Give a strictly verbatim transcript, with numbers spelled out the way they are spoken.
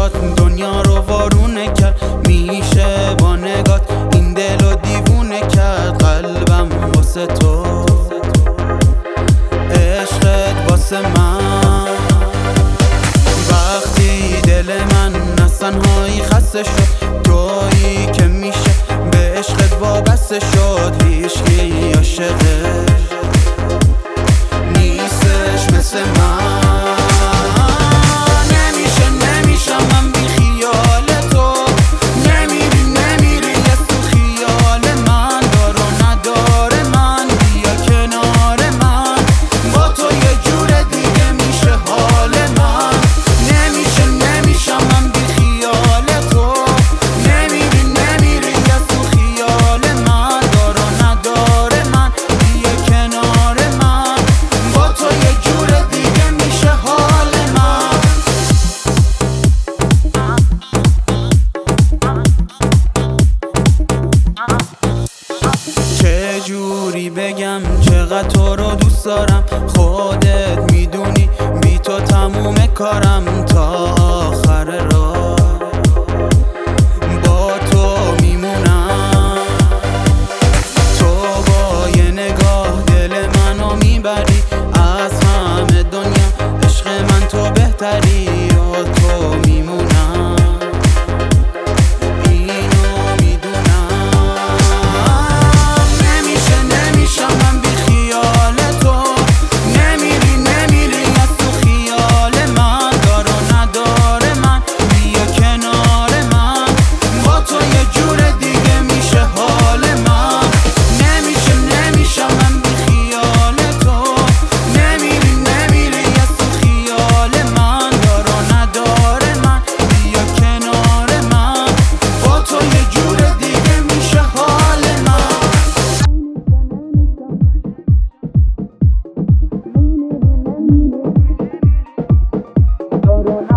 چشات دنیا رو وارونه کرد، میشه با نگات این دل رو دیوونه کرد. قلبم واسه تو، عشقت واسه من. وقتی دل من از تنهایی خسته شد، تویی که میشه به عشقت وابسته شد. هیچکی عاشقش نیستش مثل من. جوری بگم چقدر تو رو دوست دارم، خودت میدونی بی تو تموم کارم. تا آخر راه با تو میمونم، تو با یه نگاه دل منو میبری از همه دنیا. عشق من تو بهتری، و تو میمونم I don't know.